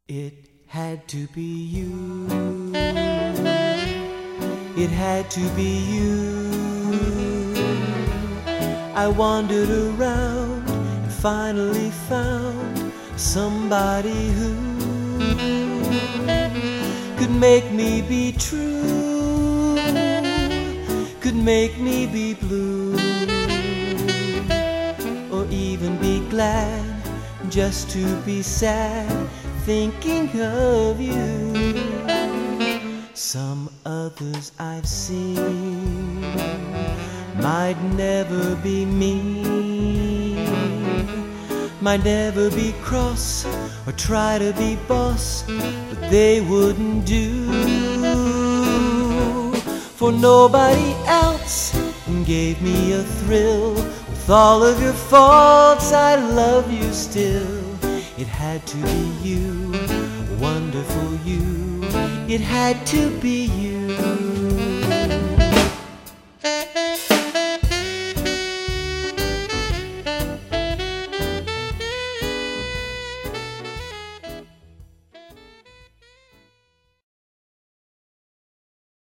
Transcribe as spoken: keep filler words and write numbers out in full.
It had to be you. It had to be you. I wandered around and finally found somebody who could make me be true, could make me be blue, or even be glad just to be sad thinking of you. Some others I've seen might never be mean, might never be cross or try to be boss, but they wouldn't do. For nobody else gave me a thrill. With all of your faults, I love you still. It had to be you, wonderful you. It had to be you.